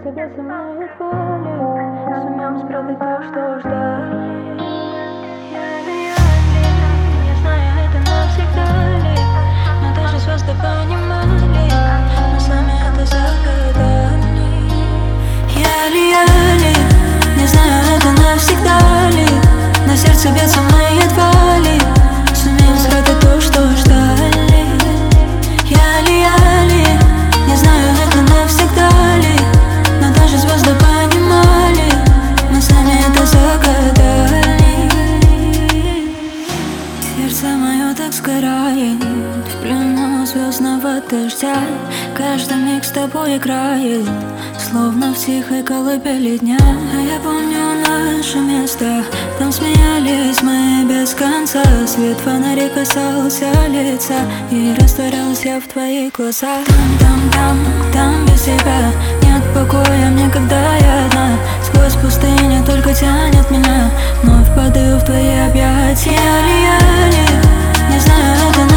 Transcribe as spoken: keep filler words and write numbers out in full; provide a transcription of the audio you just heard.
себе самой едва ли сумеем спрятать то, что ждали. Я ли, я ли, не знаю, это навсегда ли, но даже звезды понимали, мы сами это загадали. Я ли, я ли, не знаю, это навсегда ли, на сердце бьется мы едва ли сумеем спрятать то, что ждали. Я ли, я ли, не знаю, это навсегда ли, но даже звезды понимали, мы сами это загадали. Сердце мое так сгорает в плену звездного дождя. Каждый миг с тобой играет, словно в тихой колыбели дня. А я помню наше место, там смеялись мы без конца. Свет фонаря касался лица и растворялся в твоих глазах. Там, там, там, там без тебя нет покоя мне, когда я одна. Сквозь пустыню только тянет меня, вновь падаю в твои объятия. Я ли, я ли, не знаю, это